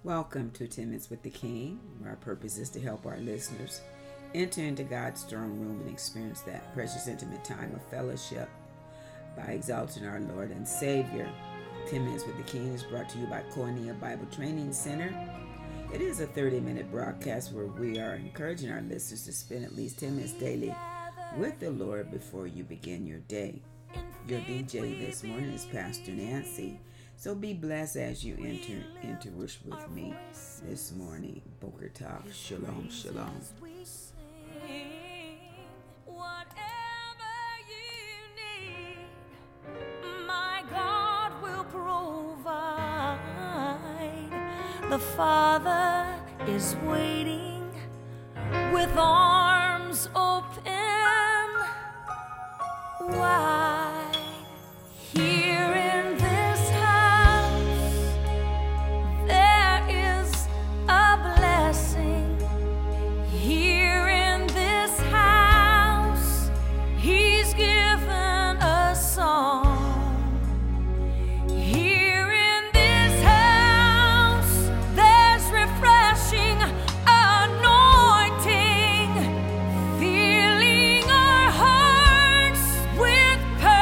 Welcome to 10 Minutes with the King, where our purpose is to help our listeners enter into God's throne room and experience that precious intimate time of fellowship by exalting our Lord and Savior. 10 Minutes with the King is brought to you by Koinonia Bible Training Center. It is a 30-minute broadcast where we are encouraging our listeners to spend at least 10 minutes daily with the Lord before you begin your day. Your DJ this morning is Pastor Nancy. So be blessed as you enter into worship with me this morning. Boker Tov. Shalom, shalom. Whatever you need, my God will provide. The Father is waiting with arms open wide. Here in this house, there is a blessing. Here in this house, He's given a song. Here in this house, there's refreshing anointing, filling our hearts with purpose.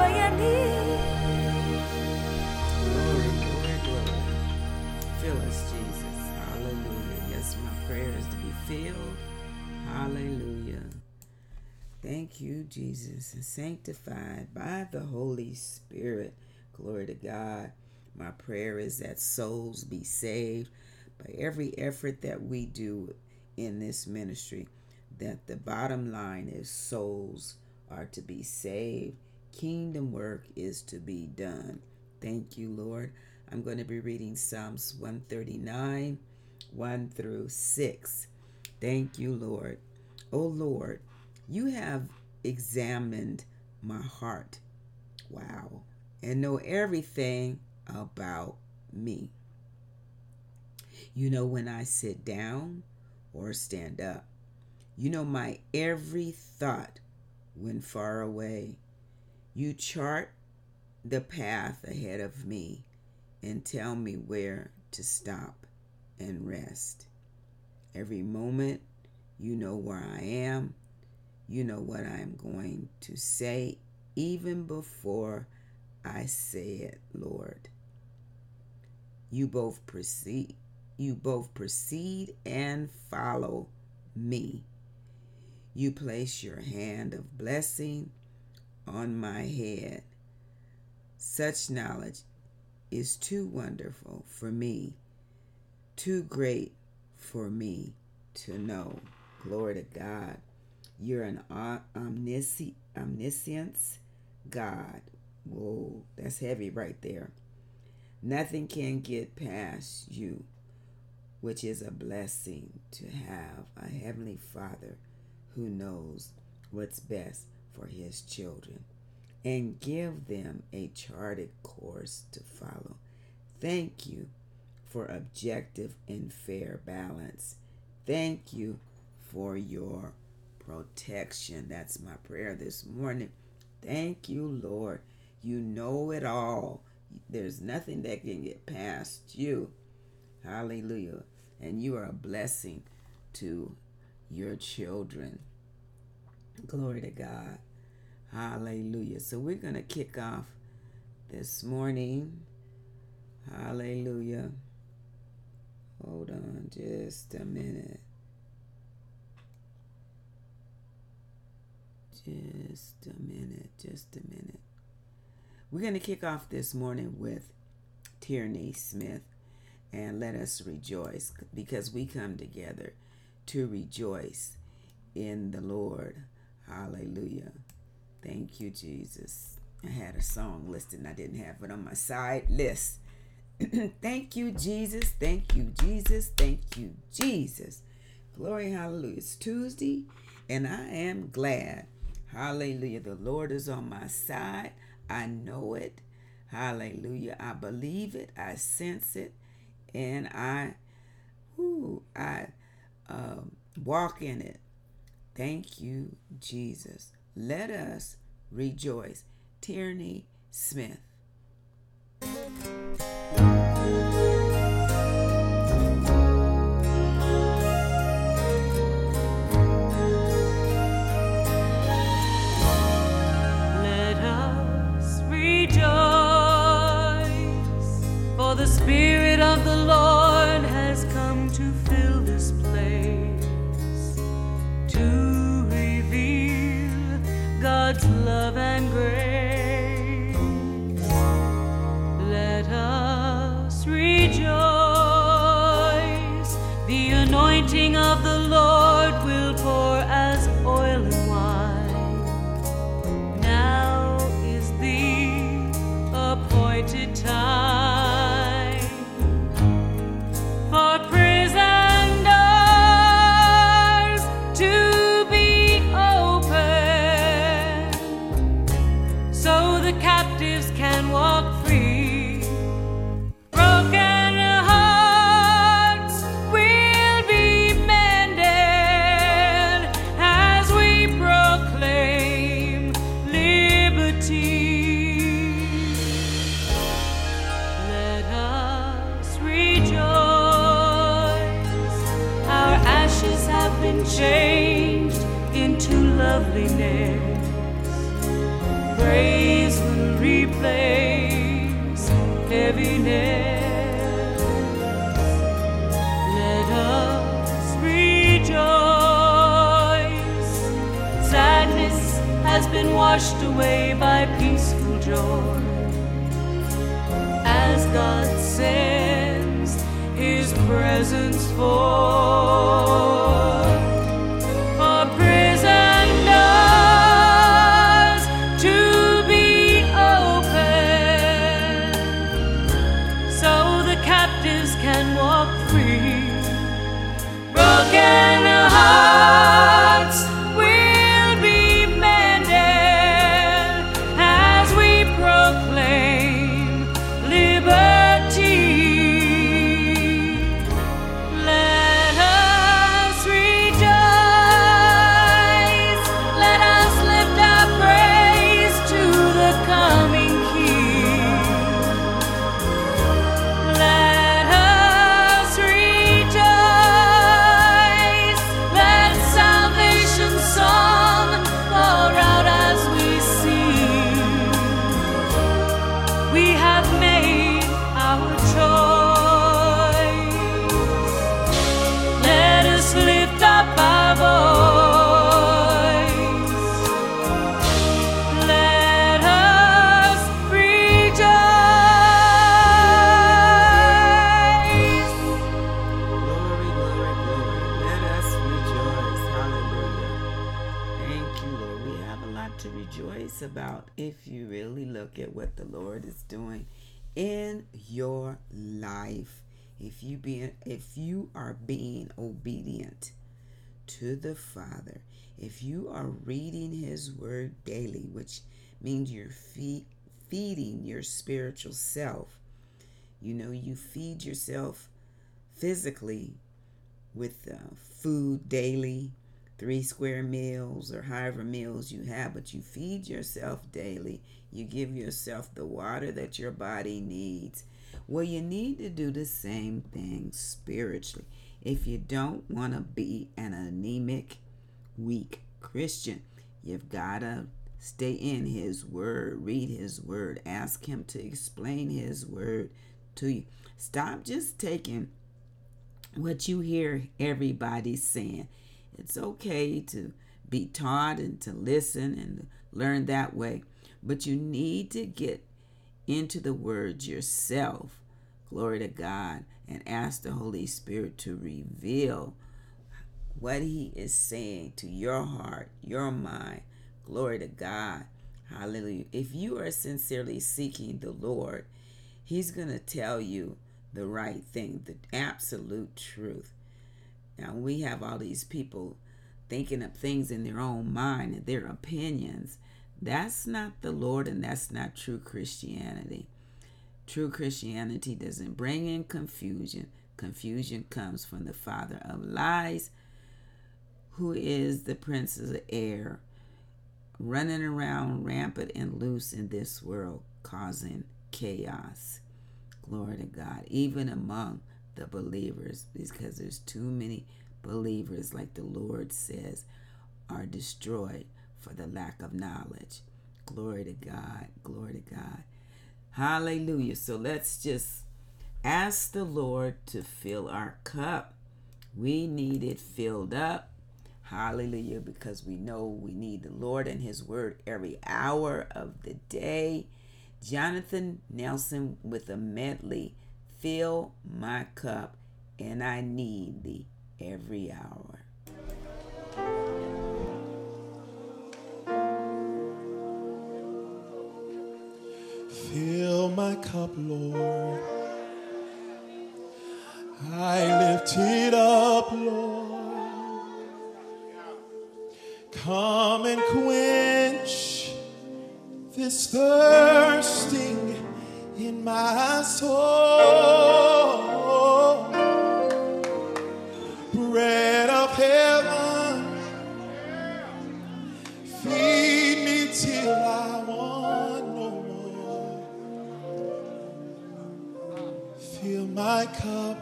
whatever you need. Glory, glory, glory. Fill us, Jesus. Hallelujah. Yes, my prayer is to be filled. Hallelujah. Thank you, Jesus, and sanctified by the Holy Spirit. Glory to God. My prayer is that souls be saved by every effort that we do in this ministry, that the bottom line is souls are to be saved. Kingdom work is to be done. Thank you, Lord. I'm going to be reading Psalms 139, 1 through 6. Thank you, Lord. Oh, Lord, you have examined my heart. Wow. And know everything about me. You know when I sit down or stand up. You know my every thought when far away. You chart the path ahead of me and tell me where to stop and rest. Every moment, you know where I am. You know what I am going to say even before I say it, Lord. You both proceed and follow me. You place your hand of blessing on my head. Such knowledge is too wonderful for me, too great for me to know. Glory to God. You're an omniscience God. Whoa, that's heavy right there. Nothing can get past you, which is a blessing to have a Heavenly Father who knows what's best for his children and give them a charted course to follow. Thank you for objective and fair balance. Thank you for your protection. That's my prayer this morning. Thank you, Lord. You know it all. There's nothing that can get past you. Hallelujah. And you are a blessing to your children. Glory to God. Hallelujah. So we're going to kick off this morning. Hallelujah. Hold on just a minute. Just a minute. We're going to kick off this morning with Tierney Smith, and let us rejoice, because we come together to rejoice in the Lord. Hallelujah. Thank you, Jesus. I had a song listed and I didn't have it on my side list. Thank you, Jesus. Thank you, Jesus. Thank you, Jesus. Glory, hallelujah. It's Tuesday, and I am glad. Hallelujah. The Lord is on my side. I know it. Hallelujah. I believe it. I sense it. And I walk in it. Thank you, Jesus. Let us rejoice. Tierney Smith. The Spirit of the Lord has come to fill this place, to reveal God's love and grace. Let us rejoice. The anointing of the Lord will pour as oil and wine. Now is the appointed time. Changed into loveliness. Praise the place heaviness. Let us rejoice. Sadness has been washed away by peaceful joy, as God sends His presence forth. For prison doors to be open, so the captives can walk free. Broken hearts will be mended as we proclaim liberty. Let us rejoice. Let us lift our praise to the coming King. Let us rejoice. Let salvation's song pour out as we sing. We have made our choice. Let us lift up our voice. Let us rejoice. Glory, glory, glory. Let us rejoice. Hallelujah. Thank you, Lord. We have a lot to rejoice about if you really look at what the Lord is doing in your life. If you are being obedient to the Father, if you are reading His Word daily, which means you're feeding your spiritual self. You know, you feed yourself physically with food daily, 3 square meals or however meals you have, but you feed yourself daily. You give yourself the water that your body needs. Well, you need to do the same thing spiritually. If you don't want to be an anemic, weak Christian, you've got to stay in His Word, read His Word, ask Him to explain His Word to you. Stop just taking what you hear everybody saying. It's okay to be taught and to listen and learn that way, but you need to get into the Word yourself, glory to God, and ask the Holy Spirit to reveal what He is saying to your heart, your mind, glory to God, hallelujah. If you are sincerely seeking the Lord, He's going to tell you the right thing, the absolute truth. Now, we have all these people thinking of things in their own mind and their opinions. That's not the Lord, and that's not true Christianity. True Christianity doesn't bring in confusion. Confusion comes from the father of lies, who is the prince of the air, running around rampant and loose in this world, causing chaos. Glory to God, even among the believers, because there's too many believers, like the Lord says, are destroyed for the lack of knowledge. Glory to God. Glory to God. Hallelujah. So let's just ask the Lord to fill our cup. We need it filled up. Hallelujah. Because we know we need the Lord and His Word every hour of the day. Jonathan Nelson with a medley. Fill my cup, and I need Thee every hour. Fill my cup, Lord. I lift it up, Lord. Come and quench this thirsting in my soul. Bread of heaven, feed me till I want no more. Fill my cup,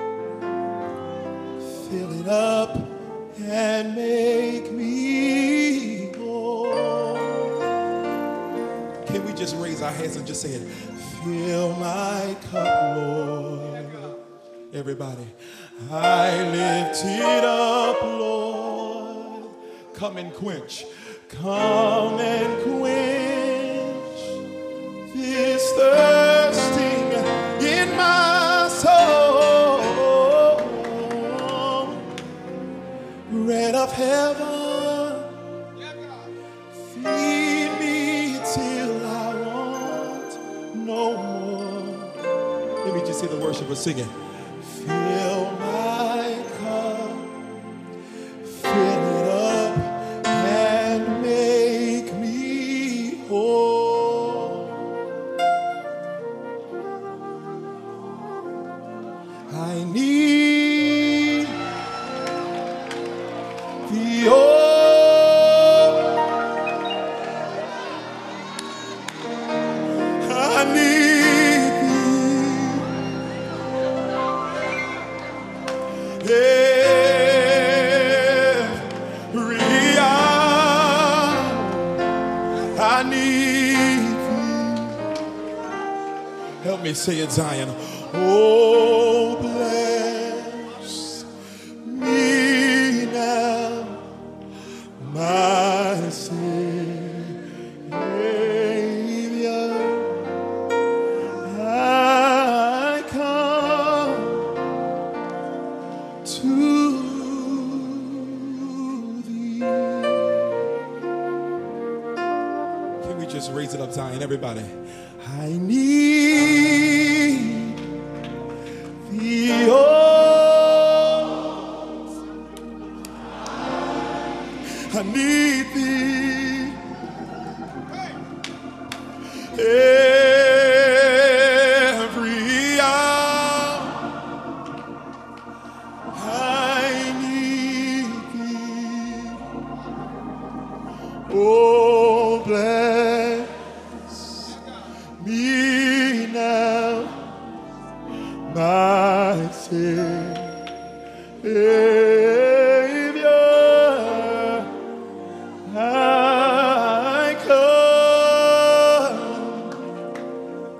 fill it up, and make me whole. Can Can we just raise our hands and just say it? Fill my cup, Lord. Everybody. I lift it up, Lord. Come and quench. Come and quench this thirsting in my soul. Bread of heaven, feed me till I want no more. Let me just hear the worshipers singing. Fill my cup, fill it up, and make me whole. I need the oil. I need every hour. I need thee. Help me say it, Zion. Oh, bless me now, my Savior. I come to thee. Can we just raise it up, Zion, everybody? I need thee, oh, I need thee every hour. I need thee. Oh, bless me now, my Savior. I come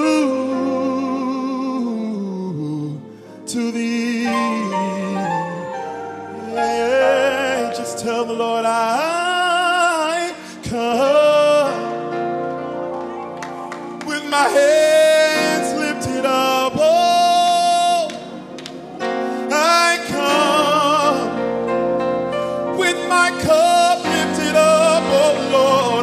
to thee. Yeah, just tell the Lord I come with my hands lifted up. Oh, I come with my cup lifted up. Oh Lord,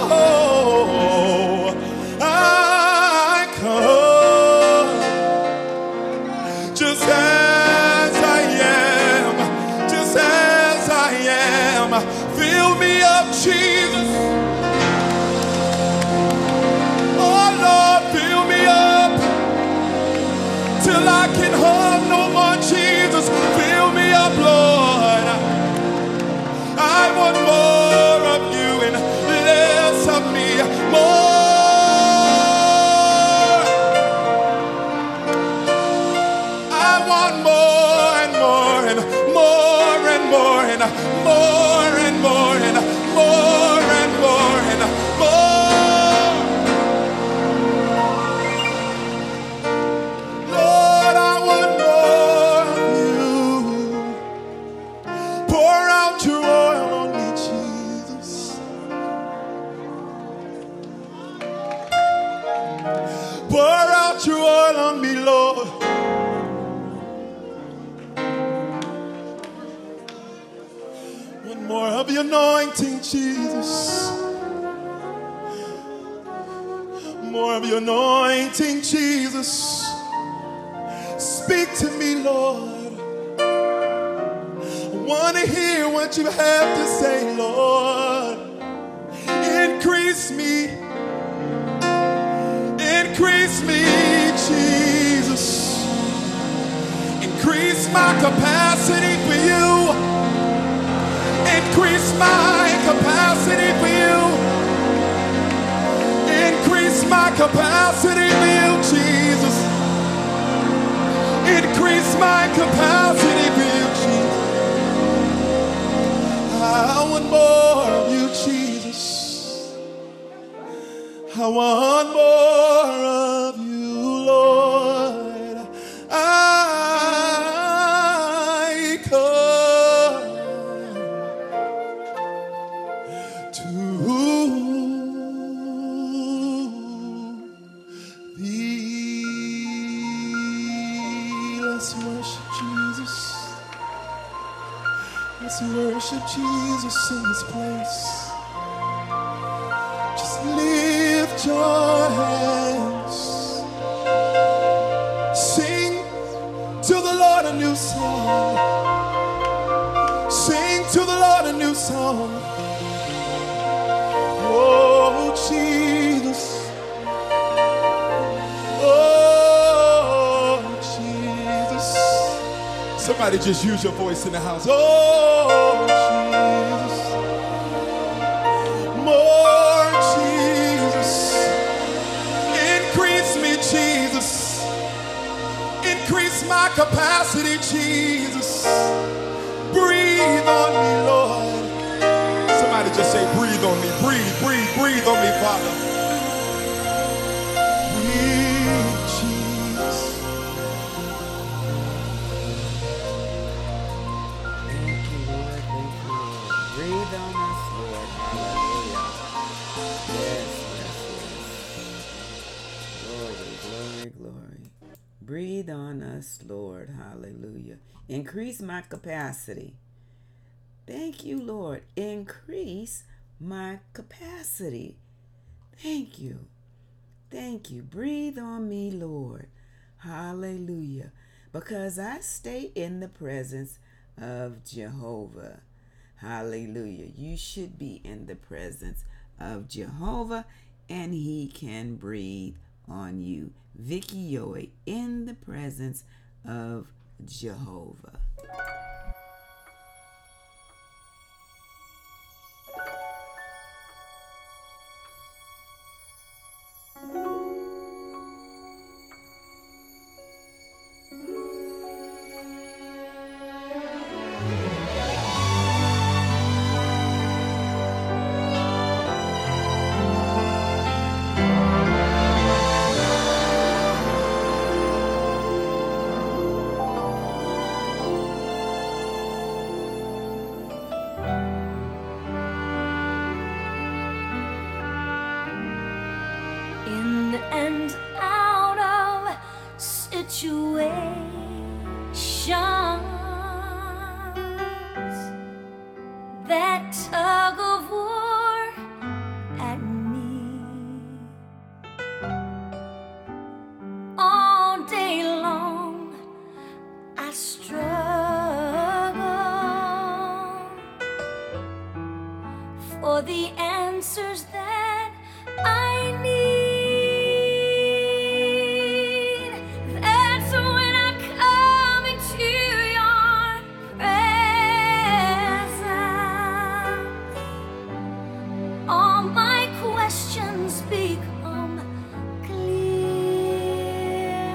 oh, I come just as I am, just as I am. Fill me up, Jesus. Oh Lord, fill me up till I can hold no more, Jesus. Fill me up, Lord. I want more of you and less of me. More. I want more and more and more and more and more and more and more and more and more. Lord, I want more of you. Pour out your oil on me, Jesus. Pour out your oil on me, Lord. One more of your anointing, Jesus. More of your anointing, Jesus. Speak to me, Lord. I want to hear what you have to say, Lord. Increase me. Increase me, Jesus. Increase my capacity for you. Increase my capacity for you. Increase my capacity for you, Jesus. Increase my capacity for you, Jesus. I want more of you, Jesus. I want more of you, Lord. I come to thee. Let's worship Jesus. Let's worship Jesus in this place. Just lift your hands. Sing to the Lord a new song. Sing to the Lord a new song. Oh, Jesus. Oh, Jesus. Somebody just use your voice in the house. Oh, Jesus. More Jesus. Increase me, Jesus. Increase my capacity, Jesus. Breathe on me, Lord. Somebody just say, breathe on me. Breathe, breathe, breathe on me, Father. Breathe, Jesus. Thank you, Lord. Thank you, Lord. Breathe on us, Lord. Hallelujah. Yes, yes, yes. Glory, glory, glory. Breathe on us, Lord. Hallelujah. Increase my capacity. Thank you, Lord. Increase my capacity. Thank you. Thank you. Breathe on me, Lord. Hallelujah. Because I stay in the presence of Jehovah. Hallelujah. You should be in the presence of Jehovah, and he can breathe on you. Vicky Yoy, in the presence of Jehovah. In and out of situations that tug of war at me all day long. I struggle for the answers that I need. That's when I come into your presence. All my questions become clear,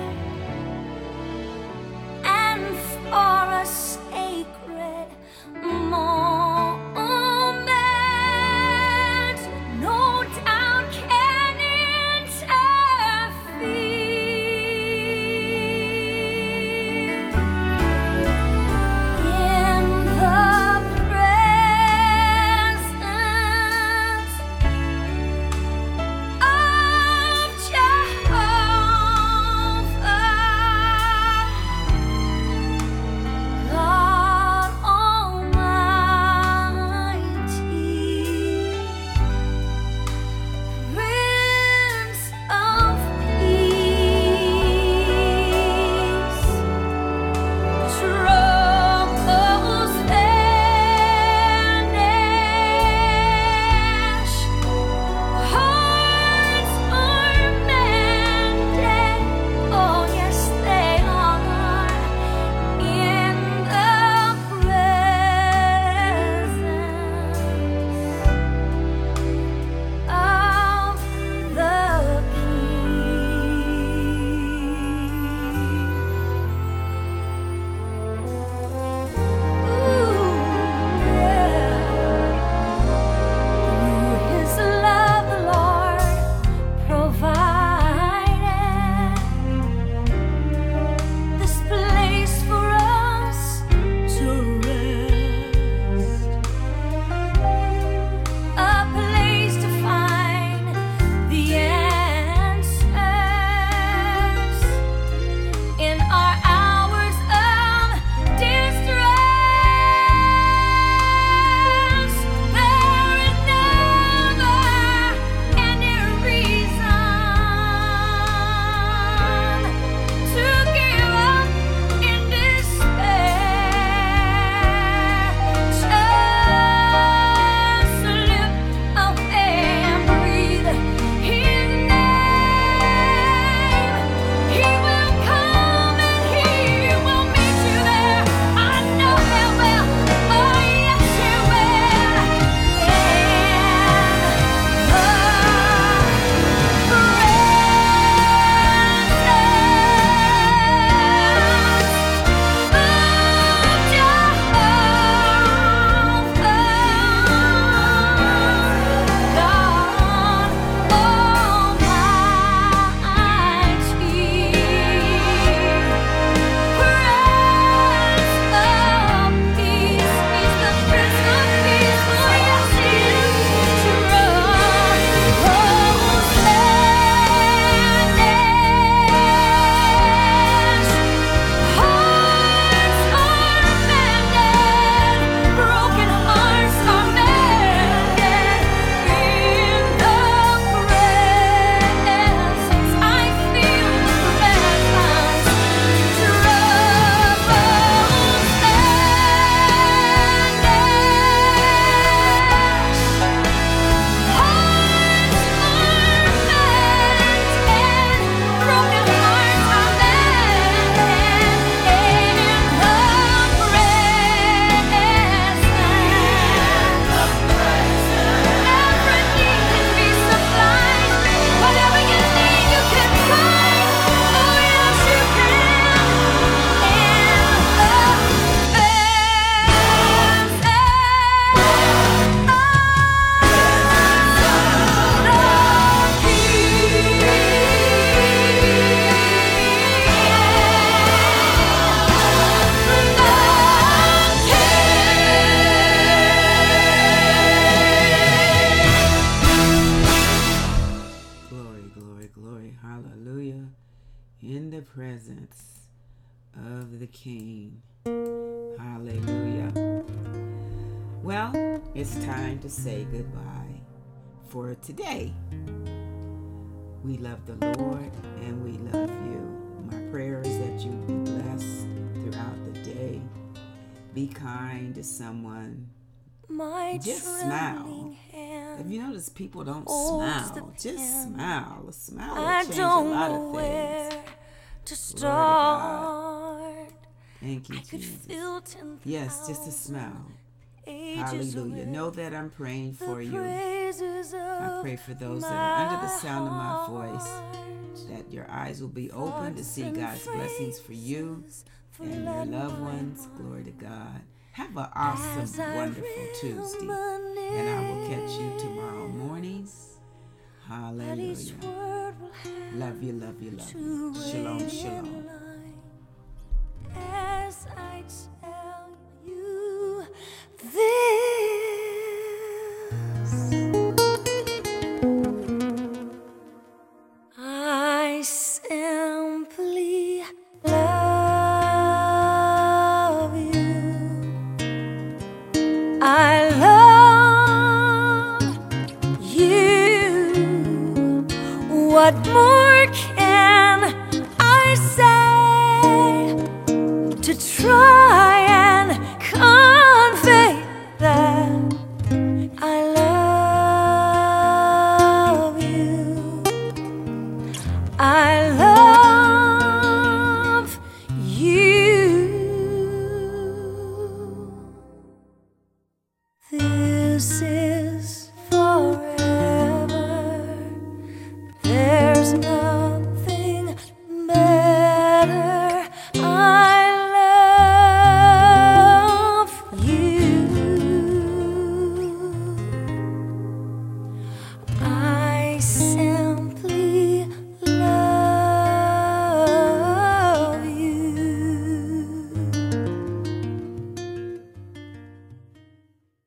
and for a sacred moment, no of the King. Hallelujah. Well, it's time to say goodbye for today. We love the Lord and we love you. My prayer is that you be blessed throughout the day. Be kind to someone. Just smile. Have you noticed people don't smile? Just smile. A smile will change a lot of things. To start. Thank you, Jesus. Yes, just a smile. Hallelujah. Know that I'm praying for you. I pray for those that are under the sound of my voice, that your eyes will be open to see God's blessings for you and your loved ones. Glory to God. Have an awesome, wonderful Tuesday. And I will catch you tomorrow morning. Hallelujah. Love you, love you, love you. Shalom, shalom. As I tell you this, I simply love you. I love you. What more can I say to try